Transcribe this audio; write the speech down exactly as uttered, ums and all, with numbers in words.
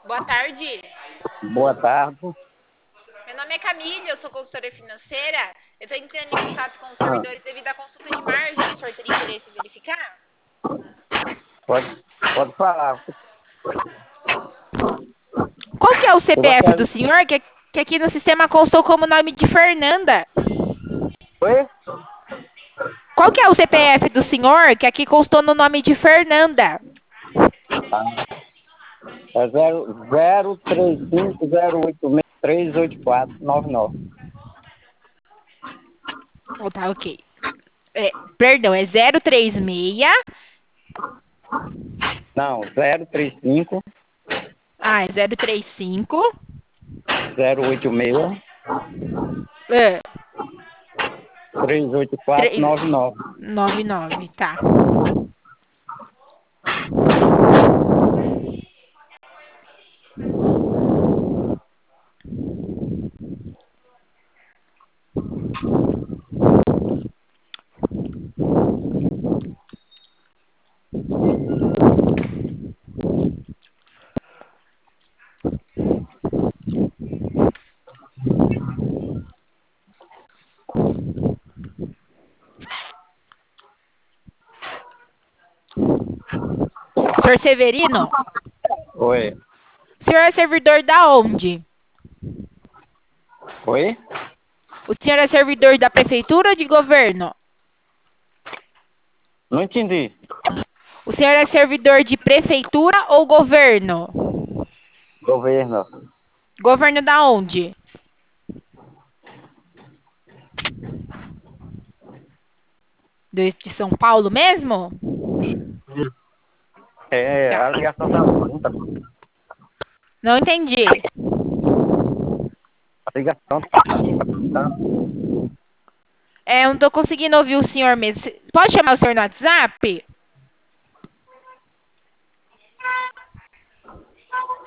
Boa tarde. Boa tarde. Meu nome é Camille, eu sou consultora financeira. Eu estou entrando em contato com os Ah, servidores devido à consulta de margem. O senhor teria interesse em verificar? pode, pode falar. Qual que é o Eu C P F do gostaria... senhor? Que, que aqui no sistema constou como nome de Fernanda. Oi? Qual que é o C P F do senhor? Que aqui constou no nome de Fernanda. Ah, é zero zero três cinco zero oito seis três oito quatro nove nove. Oh, tá, ok. É, perdão, é zero três seis. Não, zero três cinco Ah, é zero três cinco. zero oito seis É, três oito quatro três nove nove. nove nove, tá. Senhor Severino, Oi? o senhor é servidor da onde? Oi? O senhor é servidor da prefeitura ou de governo? Não entendi. O senhor é servidor de prefeitura ou governo? Governo. Governo da onde? Do- De São Paulo mesmo? É, Tá. a ligação tá ruim. Tá... Não entendi. A ligação tá... tá... É, eu não tô conseguindo ouvir o senhor mesmo. Cê- Pode chamar o senhor no WhatsApp?